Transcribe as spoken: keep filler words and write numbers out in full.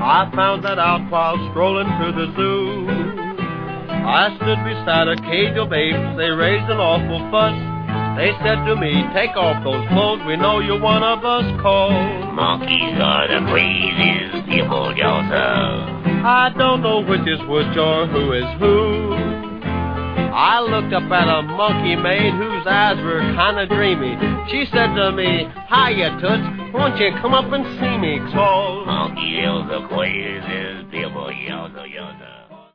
I found that out while strolling through the zoo. I stood beside a cage of apes, they raised an awful fuss. They said to me, take off those clothes, we know you're one of us, cause monkeys are the craziest people, Joseph. I don't know which is which or who is who. I looked up at a monkey maid whose eyes were kind of dreamy. She said to me, hiya, Toots, won't you come up and see me, cause monkey is the craziest people, Joseph, Joseph.